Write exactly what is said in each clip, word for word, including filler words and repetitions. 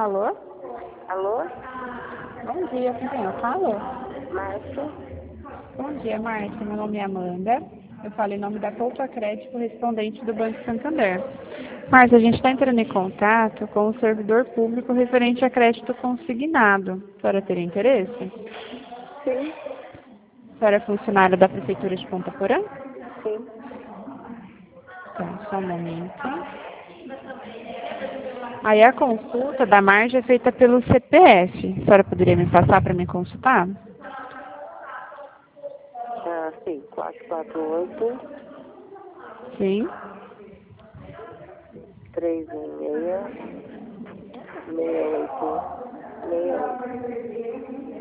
Alô? Alô? Bom dia, com quem eu falo? Márcia? Bom dia, Márcia. Meu nome é Amanda. Eu falo em nome da Poupa Crédito, correspondente do Banco Santander. Márcia, a gente está entrando em contato com o servidor público referente a crédito consignado. A senhora teria interesse? Sim, A senhora é funcionária da Prefeitura de Ponta Porã? sim. Então, só um momento. Aí a consulta da margem é feita pelo C P F. A senhora poderia me passar para me consultar? Ah, sim, quatro quatro oito, Sim. três um seis, seis oito seis oito.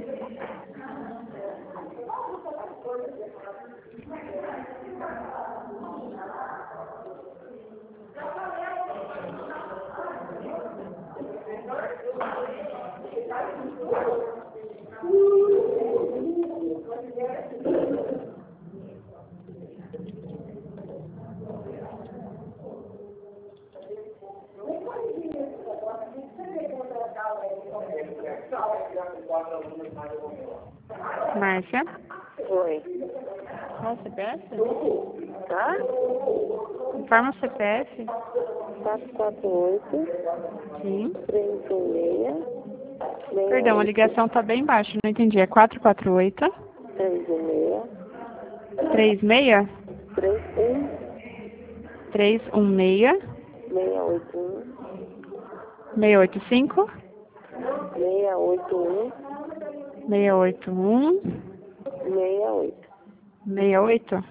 Márcia? Oi. Qual o C P F? Tá? Informa o C P F? quatro quatro oito, Sim. três um seis, seis Perdão, a oito ligação está bem baixa, não entendi. É quatro quatro oito, três um seis, três seis, três um três um seis, seis oito um, seis oito cinco, seis oito um, seis oito um, seis oito. seis oito.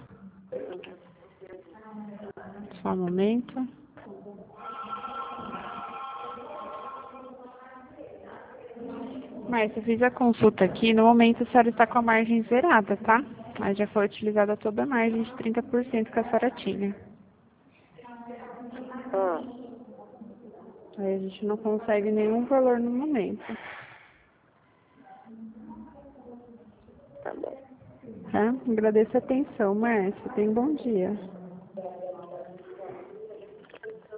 Só um momento. Márcia, eu fiz a consulta aqui. No momento a senhora está com a margem zerada, tá? Aí já foi utilizada toda a margem de trinta por cento que a senhora tinha. Ah, Aí a gente não consegue nenhum valor no momento. tá bom. Tá? Agradeço a atenção, Márcia. Tenha um bom dia.